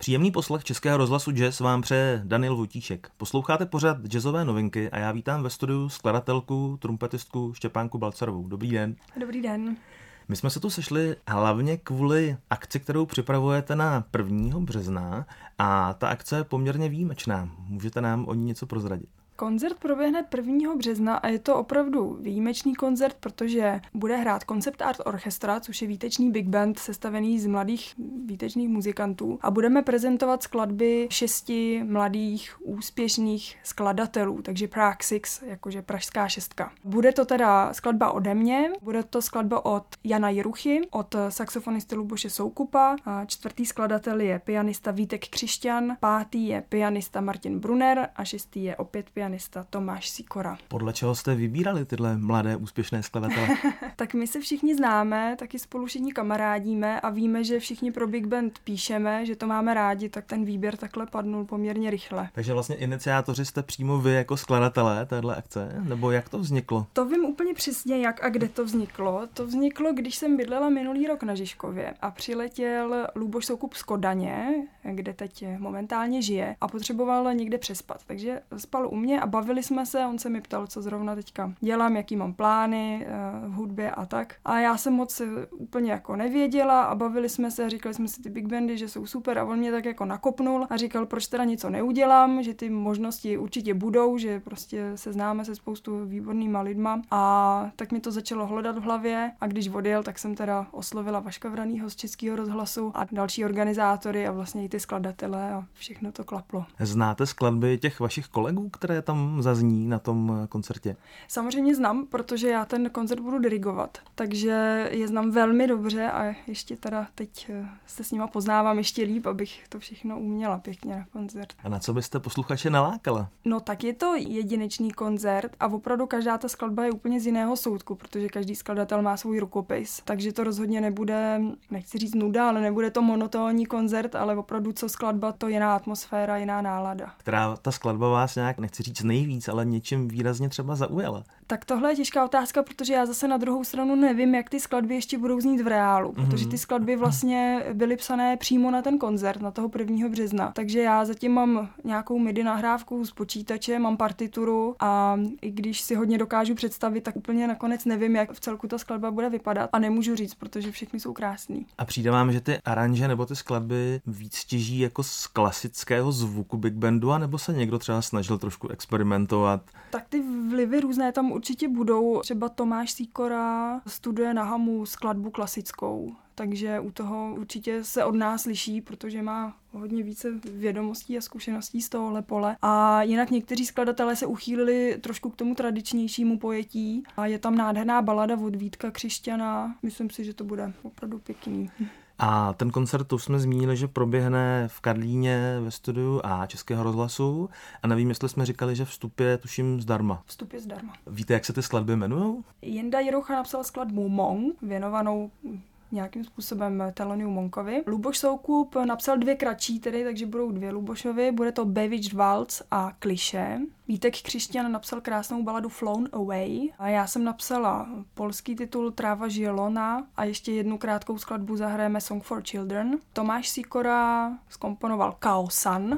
Příjemný poslech Českého rozhlasu Jazz vám přeje Daniel Vojtíšek. Posloucháte pořad jazzové novinky a já vítám ve studiu skladatelku, trumpetistku Štěpánku Balcarovou. Dobrý den. Dobrý den. My jsme se tu sešli hlavně kvůli akci, kterou připravujete na 1. března a ta akce je poměrně výjimečná. Můžete nám o ní něco prozradit? Koncert proběhne 1. března a je to opravdu výjimečný koncert, protože bude hrát Concept Art Orchestra, což je výtečný big band sestavený z mladých výtečných muzikantů. A budeme prezentovat skladby 6 mladých úspěšných skladatelů, takže Prague 6, jakože pražská šestka. Bude to teda skladba ode mě, bude to skladba od Jana Jiruchy, od saxofonisty Luboše Soukupa, a 4. skladatel je pianista Vítek Křišťan, 5. je pianista Martin Brunner a 6. je opět pianista Tomáš Sikora. Podle čeho jste vybírali tyhle mladé úspěšné skladatele? Tak my se všichni známe, taky spolu všichni kamarádíme a víme, že všichni pro Big Band píšeme, že to máme rádi, tak ten výběr takhle padnul poměrně rychle. Takže vlastně iniciátoři jste přímo vy jako skladatelé téhle akce? Nebo jak to vzniklo? To vím úplně přesně, jak a kde to vzniklo. To vzniklo, když jsem bydlela minulý rok na Žižkově a přiletěl Luboš Soukup z Kodaně, kde teď momentálně žije a potřeboval někde přespat. Takže spal u mě a bavili jsme se, on se mi ptal, co zrovna teďka dělám, jaký mám plány v hudbě a tak. A já jsem moc úplně jako nevěděla a bavili jsme se a říkali jsme si ty big bandy, že jsou super a on mě tak jako nakopnul a říkal, proč teda něco neudělám, že ty možnosti určitě budou, že prostě se známe se spoustu výbornýma lidma a tak mi to začalo hledat v hlavě a když odjel, tak jsem teda oslovila Vaška Vranýho z Českého rozhlasu a další organizátory a vlastně i ty skladatele a všechno to klaplo. Znáte skladby těch vašich kolegů, které tam zazní na tom koncertě? Samozřejmě znám, protože já ten koncert budu dirigovat, takže je znám velmi dobře a ještě teda teď se s nima poznávám ještě líp, abych to všechno uměla pěkně na koncert. A na co byste posluchače nalákala? No tak je to jedinečný koncert a opravdu každá ta skladba je úplně z jiného soudku, protože každý skladatel má svůj rukopis, takže to rozhodně nebude, nechci říct nuda, ale nebude to monotónní koncert, ale opravdu co skladba, to jiná atmosféra, jiná nálada. Která ta skladba vás nějak, nechci říct nejvíc, ale něčím výrazně třeba zaujala? Tak tohle je těžká otázka, protože já zase na druhou stranu nevím, jak ty skladby ještě budou znít v reálu, protože ty skladby vlastně byly psané přímo na ten koncert, na toho 1. března. Takže já zatím mám nějakou MIDI nahrávku z počítače, mám partituru a i když si hodně dokážu představit, tak úplně nakonec nevím, jak v celku ta skladba bude vypadat a nemůžu říct, protože všechny jsou krásný. A přijde vám, že ty aranže nebo ty skladby víc těží jako z klasického zvuku big bandu, anebo se někdo třeba snažil trošku experimentovat? Tak ty vlivy různé tam určitě budou. Třeba Tomáš Sikora studuje na Hamu skladbu klasickou, takže u toho určitě se od nás liší, protože má hodně více vědomostí a zkušeností z tohohle pole. A jinak někteří skladatelé se uchýlili trošku k tomu tradičnějšímu pojetí a je tam nádherná balada od Vítka Křišťana. Myslím si, že to bude opravdu pěkný. A ten koncert, to jsme zmínili, že proběhne v Karlíně ve studiu A Českého rozhlasu a nevím, jestli jsme říkali, že vstup je tuším zdarma. Vstup je zdarma. Víte, jak se ty skladby jmenujou? Jenda Jirucha napsal skladbu Monk, věnovanou nějakým způsobem Theloniu Monkovi. Luboš Soukup napsal 2 kratší, tedy, takže budou 2 Lubošovy. Bude to Bewitched Waltz a Klišé. Vítek Křišťan napsal krásnou baladu Flown Away. A já jsem napsala polský titul Tráva Žielona a ještě jednu krátkou skladbu zahrajeme Song for Children. Tomáš Sikora zkomponoval Kaosan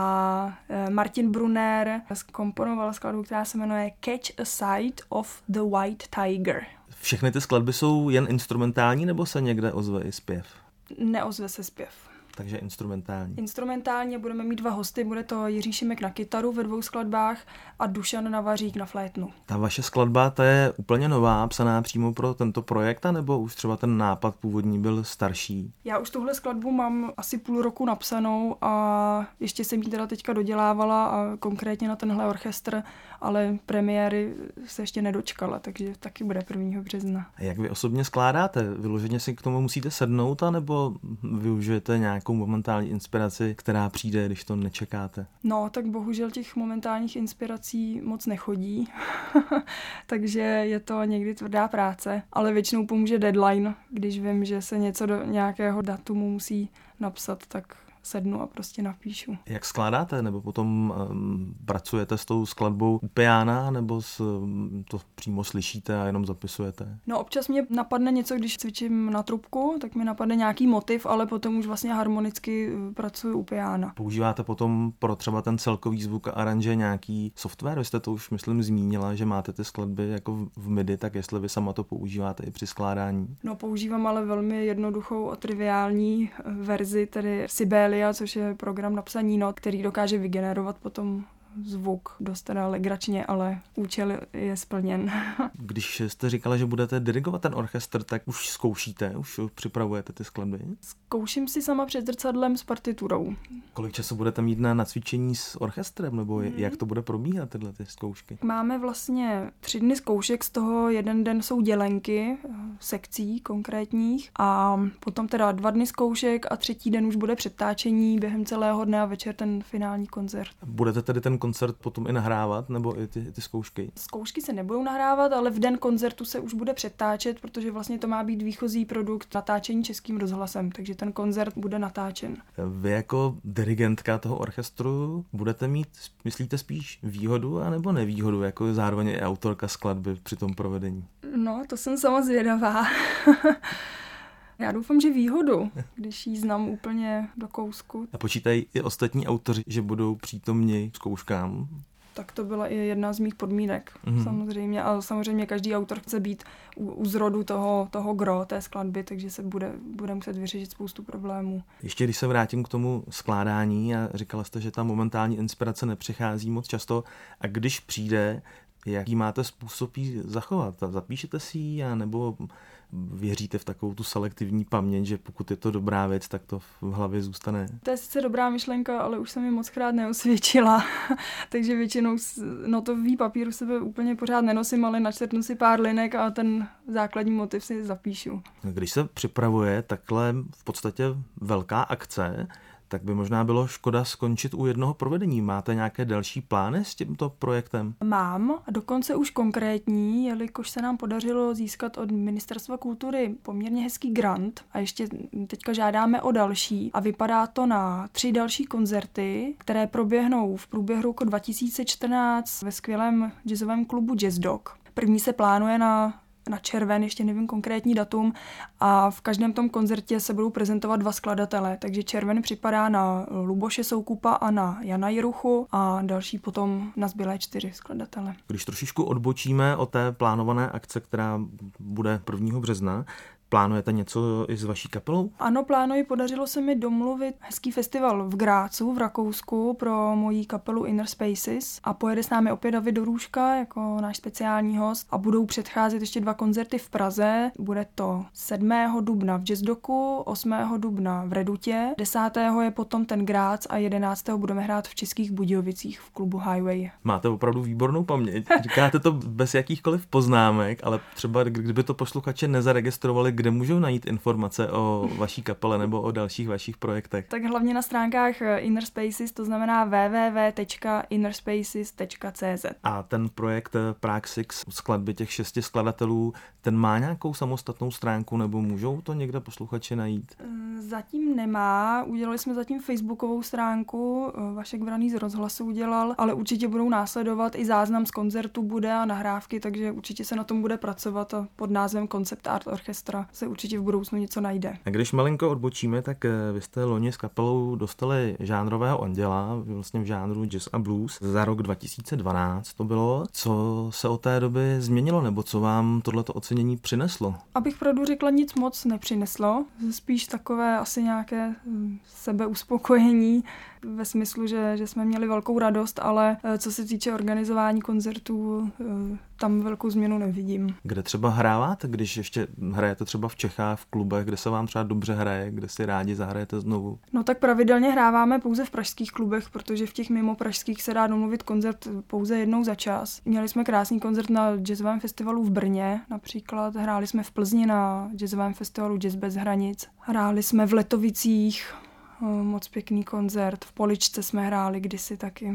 a Martin Brunner zkomponoval skladbu, která se jmenuje Catch a Sight of the White Tiger. Všechny ty skladby jsou jen instrumentální, nebo se někde ozve i zpěv? Neozve se zpěv. Takže instrumentální. Instrumentálně budeme mít 2 hosty, bude to Jiří Šimek na kytaru ve 2 skladbách a Dušan Navařík na flétnu. Ta vaše skladba, ta je úplně nová, psaná přímo pro tento projekt, nebo už třeba ten nápad původní byl starší? Já už tuhle skladbu mám asi půl roku napsanou a ještě jsem ji teda teďka dodělávala a konkrétně na tenhle orchestr, ale premiéry se ještě nedočkala, takže taky bude 1. března. A jak vy osobně skládáte? Vyloženě si k tomu musíte sednout, anebo využijete nějakou momentální inspiraci, která přijde, když to nečekáte? No, tak bohužel těch momentálních inspirací moc nechodí, takže je to někdy tvrdá práce, ale většinou pomůže deadline, když vím, že se něco do nějakého datumu musí napsat, tak sednu a prostě napíšu. Jak skládáte, nebo potom pracujete s tou skladbou u piana, nebo to přímo slyšíte a jenom zapisujete? No občas mě napadne něco, když cvičím na trubku, tak mi napadne nějaký motiv, ale potom už vlastně harmonicky pracuji u piana. Používáte potom pro třeba ten celkový zvuk a aranže nějaký software? Vy jste to už, myslím, zmínila, že máte ty skladby jako v MIDI, tak jestli vy sama to používáte i při skládání? No používám ale velmi jednoduchou a triviální verzi, tedy Sibelius, což je program na psaní not, který dokáže vygenerovat potom zvuk dost teda legračně, ale účel je splněn. Když jste říkala, že budete dirigovat ten orchestr, tak už zkoušíte, už připravujete ty skladby? Zkouším si sama před zrcadlem s partiturou. Kolik času budete mít na cvičení s orchestrem, nebo jak to bude probíhat, tyhle ty zkoušky? Máme vlastně 3 dny zkoušek, z toho 1 den jsou dělenky, sekcí konkrétních a potom teda 2 dny zkoušek a 3. den už bude předtáčení během celého dne a večer ten finální koncert. Budete tedy ten koncert potom i nahrávat, nebo i ty zkoušky? Zkoušky se nebudou nahrávat, ale v den koncertu se už bude předtáčet, protože vlastně to má být výchozí produkt natáčení Českým rozhlasem, takže ten koncert bude natáčen. Vy jako dirigentka toho orchestru budete mít, myslíte, spíš výhodu anebo nevýhodu, jako zároveň i autorka skladby při tom provedení? No, to jsem sama zvědavá. Já doufám, že výhodu, když ji znám úplně do kousku. A počítají i ostatní autoři, že budou přítomni zkouškám? Tak to byla i jedna z mých podmínek, samozřejmě. A samozřejmě každý autor chce být u zrodu toho gro té skladby, takže se bude muset vyřešit spoustu problémů. Ještě když se vrátím k tomu skládání a říkala jste, že ta momentální inspirace nepřichází moc často a když přijde, jaký máte způsob ji zachovat? Zapíšete si ji nebo věříte v takovou tu selektivní paměť, že pokud je to dobrá věc, tak to v hlavě zůstane? To je sice dobrá myšlenka, ale už se mi mockrát neosvědčila, takže většinou notový papír u sebe úplně pořád nenosím, ale načrtnu si pár linek a ten základní motiv si zapíšu. Když se připravuje takhle v podstatě velká akce, tak by možná bylo škoda skončit u jednoho provedení. Máte nějaké další plány s tímto projektem? Mám, a dokonce už konkrétní, jelikož se nám podařilo získat od Ministerstva kultury poměrně hezký grant a ještě teďka žádáme o další a vypadá to na 3 další koncerty, které proběhnou v průběhu roku 2014 ve skvělém jazzovém klubu Jazz Dog. První se plánuje na červen, ještě nevím konkrétní datum, a v každém tom koncertě se budou prezentovat 2 skladatelé, takže červen připadá na Luboše Soukupa a na Jana Jiruchu a další potom na zbylé 4 skladatele. Když trošičku odbočíme od té plánované akce, která bude 1. března, plánujete něco i s vaší kapelou? Ano, plánuji, podařilo se mi domluvit hezký festival v Grácu v Rakousku pro moji kapelu Inner Spaces a pojede s námi opět David Dorůžka jako náš speciální host a budou předcházet ještě 2 koncerty v Praze. Bude to 7. dubna v Jazzdoku, 8. dubna v Redutě, 10. je potom ten Grác a 11. budeme hrát v Českých Budějovicích v klubu Highway. Máte opravdu výbornou paměť. Říkáte to bez jakýchkoliv poznámek, ale třeba kdyby to posluchače nezaregistrovali, kde můžou najít informace o vaší kapele nebo o dalších vašich projektech? Tak hlavně na stránkách Inner Spaces, to znamená www.innerspaces.cz. A ten projekt Prague 6, skladby těch 6 skladatelů, ten má nějakou samostatnou stránku nebo můžou to někde posluchači najít? Zatím nemá, udělali jsme zatím facebookovou stránku, Vašek Vraný z Rozhlasu udělal, ale určitě budou následovat, i záznam z koncertu bude a nahrávky, takže určitě se na tom bude pracovat a pod názvem Concept Art Orchestra se určitě v budoucnu něco najde. A když malinko odbočíme, tak vy jste loni s kapelou dostali žánrového anděla, vlastně v žánru jazz a blues. Za rok 2012 to bylo. Co se od té doby změnilo, nebo co vám tohleto ocenění přineslo? Abych pravdu řekla, nic moc nepřineslo. Spíš takové asi nějaké sebeuspokojení ve smyslu, že jsme měli velkou radost, ale co se týče organizování koncertů, tam velkou změnu nevidím. Kde třeba hráváte, když ještě hrajete třeba v Čechách, v klubech, kde se vám třeba dobře hraje, kde si rádi zahrajete znovu? No tak pravidelně hráváme pouze v pražských klubech, protože v těch mimo pražských se dá domluvit koncert pouze jednou za čas. Měli jsme krásný koncert na jazzovém festivalu v Brně, například hráli jsme v Plzni na jazzovém festivalu Jazz bez hranic. Hráli jsme v Letovicích, moc pěkný koncert, v Poličce jsme hráli kdysi taky.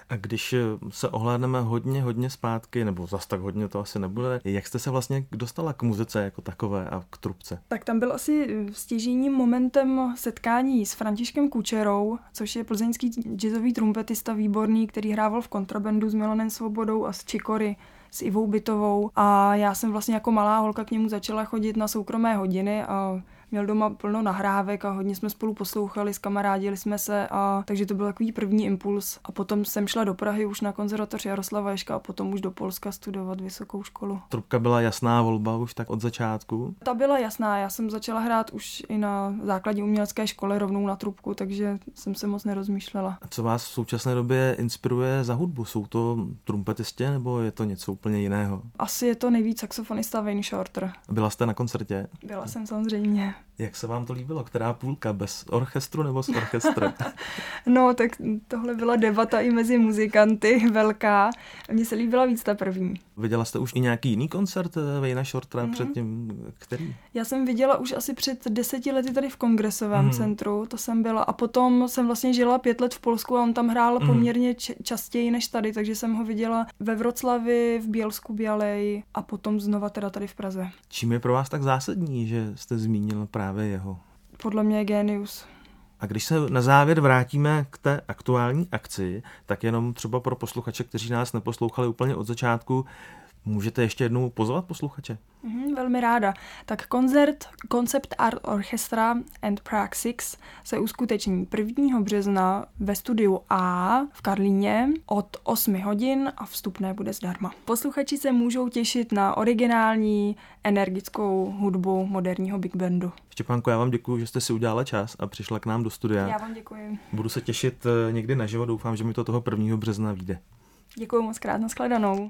A když se ohlédneme hodně zpátky, nebo zas tak hodně to asi nebude, jak jste se vlastně dostala k muzice jako takové a k trubce? Tak tam byl asi stěžejním momentem setkání s Františkem Kučerou, což je plzeňský jazzový trumpetista výborný, který hrával v kontrabandu s Milanem Svobodou a s Čikory, s Ivou Bytovou. A já jsem vlastně jako malá holka k němu začala chodit na soukromé hodiny a měl doma plno nahrávek a hodně jsme spolu poslouchali, skamarádili jsme se, a takže to byl takový první impuls. A potom jsem šla do Prahy už na konzervatoř Jaroslava Ježka a potom už do Polska studovat vysokou školu. Trubka byla jasná volba už tak od začátku? Ta byla jasná, já jsem začala hrát už i na základní umělecké škole rovnou na trubku, takže jsem se moc nerozmýšlela. A co vás v současné době inspiruje za hudbu? Jsou to trumpetisti nebo je to něco úplně jiného? Asi je to nejvíc saxofonista Wayne Shorter. Byla jste na koncertě? Byla jsem samozřejmě. Jak se vám to líbilo? Která půlka? Bez orchestru nebo s orchestrem? No, tak tohle byla debata i mezi muzikanty velká. Mně se líbila víc ta první. Viděla jste už i nějaký jiný koncert Wayna Shortera předtím? Který? Já jsem viděla už asi před 10 lety tady v Kongresovém centru, to jsem byla. A potom jsem vlastně žila 5 let v Polsku a on tam hrál poměrně častěji než tady, takže jsem ho viděla ve Vroclavi, v Bělsku Bialej a potom znova teda tady v Praze. Čím je pro vás tak zásadní, že jste zmínil právě jeho? Podle mě je génius. A když se na závěr vrátíme k té aktuální akci, tak jenom třeba pro posluchače, kteří nás neposlouchali úplně od začátku, můžete ještě jednou pozvat posluchače? Velmi ráda. Tak koncert Concept Art Orchestra and Prague 6 se uskuteční 1. března ve studiu A v Karlíně od 8 hodin a vstupné bude zdarma. Posluchači se můžou těšit na originální, energickou hudbu moderního big bandu. Štěpánko, já vám děkuji, že jste si udělala čas a přišla k nám do studia. Já vám děkuji. Budu se těšit někdy naživo, doufám, že mi to toho 1. března vyjde. Děkuji moc krát, nashledanou.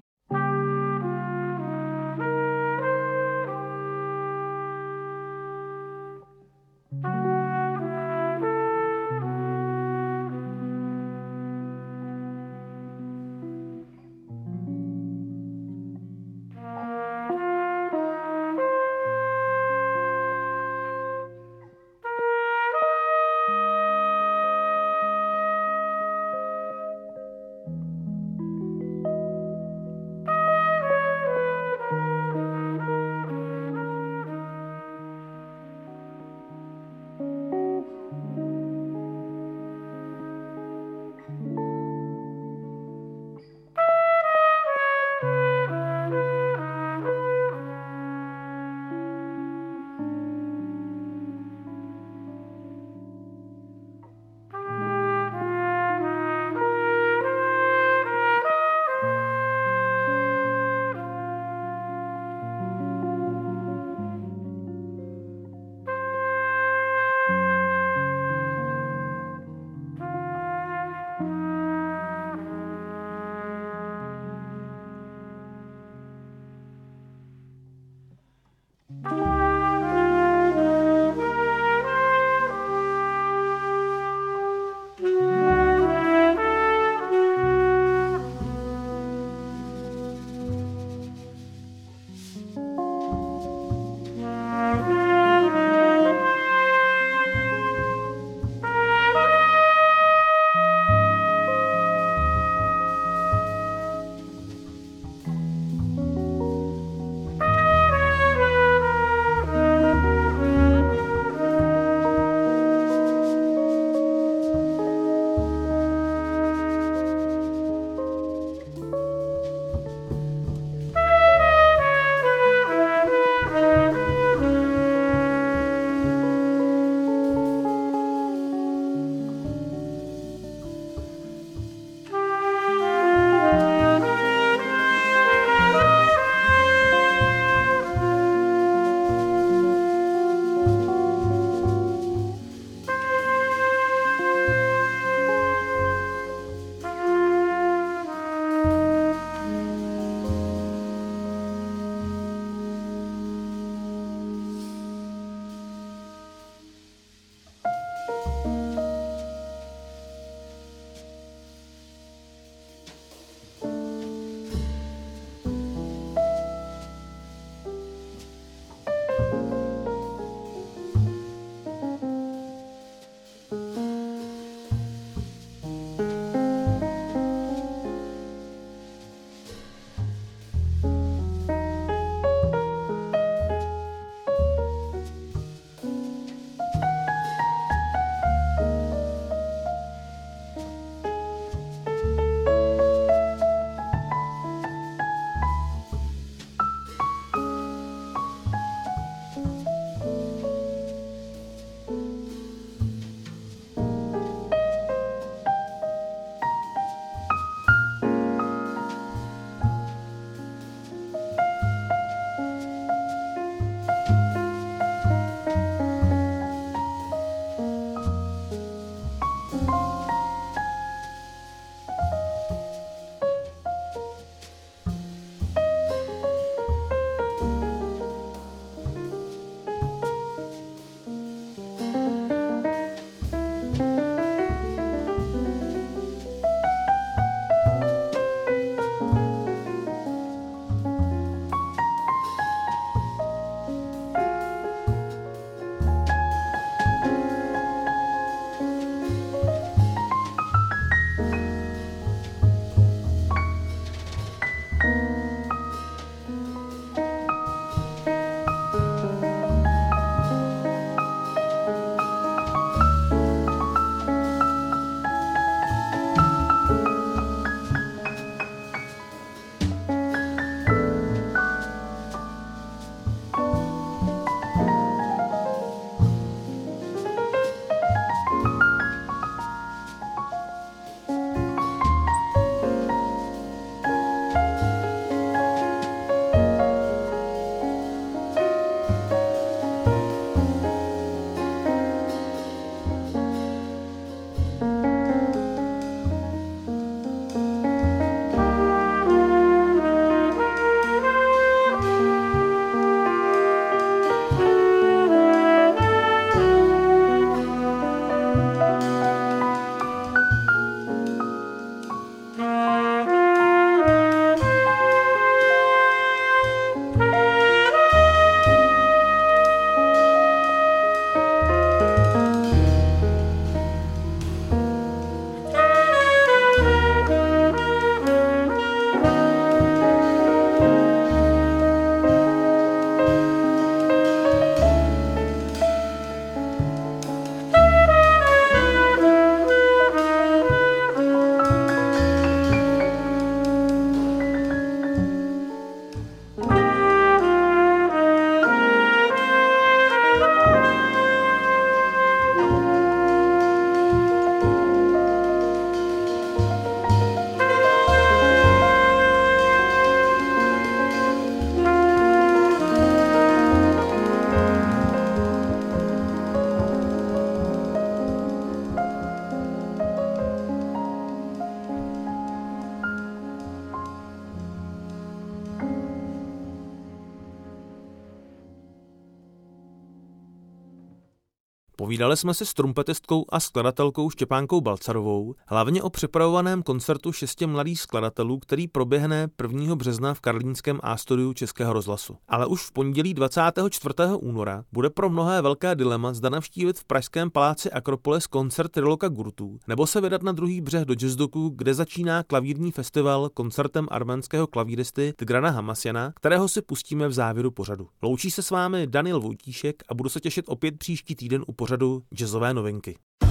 Povídali jsme si s trumpetistkou a skladatelkou Štěpánkou Balcarovou, hlavně o připravovaném koncertu 6 mladých skladatelů, který proběhne 1. března v karlínském A-studiu Českého rozhlasu. Ale už v pondělí 24. února bude pro mnohé velké dilema, zda navštívit v pražském paláci Akropolis koncert Triloka Gurtů, nebo se vydat na druhý břeh do Jazzdoku, kde začíná klavírní festival koncertem arménského klavíristy Tigrana Hamasjana, kterého si pustíme v závěru pořadu. Loučí se s vámi Daniel Vojtíšek a budu se těšit opět příští týden u pořadu Jazzové novinky.